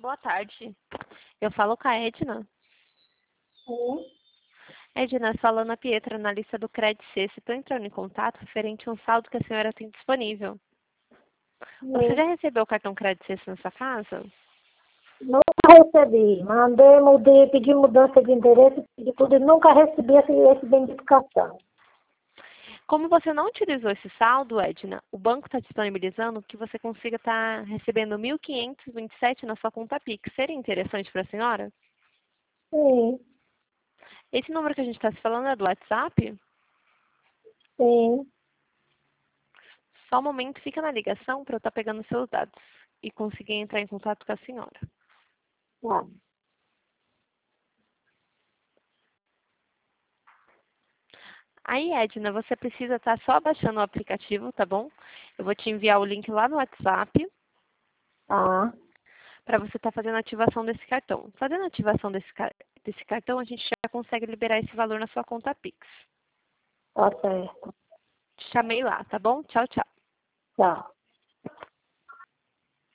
boa tarde. Eu falo com a Edna. Sim. Edna, falando a Pietra na lista do Credit C, estou entrando em contato referente a um saldo que a senhora tem disponível. Você já recebeu o cartão Credit C na sua casa? Nunca recebi. Mandei, mudei, pedi mudança de endereço, pedi tudo e nunca recebi esse bendito cartão. Como você não utilizou esse saldo, Edna, o banco está disponibilizando que você consiga estar recebendo 1.527 na sua conta Pix. Seria interessante para a senhora? Sim, Esse número que a gente está se falando é do WhatsApp? sim. Só um momento, fica na ligação para eu estar pegando seus dados e conseguir entrar em contato com a senhora. Tá. Aí, Edna, você precisa estar só baixando o aplicativo, tá bom? Eu vou te enviar o link lá no WhatsApp Tá, para você estar fazendo a ativação desse cartão. Fazendo a ativação desse cartão, a gente já consegue liberar esse valor na sua conta Pix. tá certo. Te chamei lá, tá bom? Tchau, tchau. Tchau.